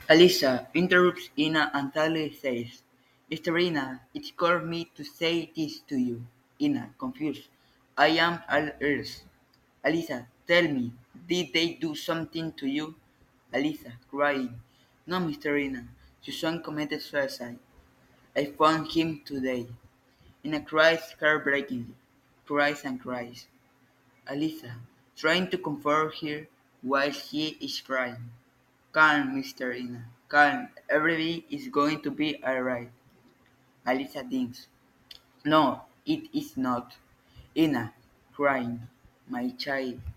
Alisa interrupts Ina and sadly says, Mr. Ina, it called me to say this to you. Ina, confused. I am all ears. Alisa, tell me, did they do something to you? Alisa, crying. No, Mr. Ina. Susan committed suicide. I found him today. Ina cries heartbreakingly. Cries and cries. Alisa, trying to comfort her while she is crying. Calm, Mr. Ina. Calm. Everything is going to be alright. Alisa thinks. No, it is not. Ina, crying. My child.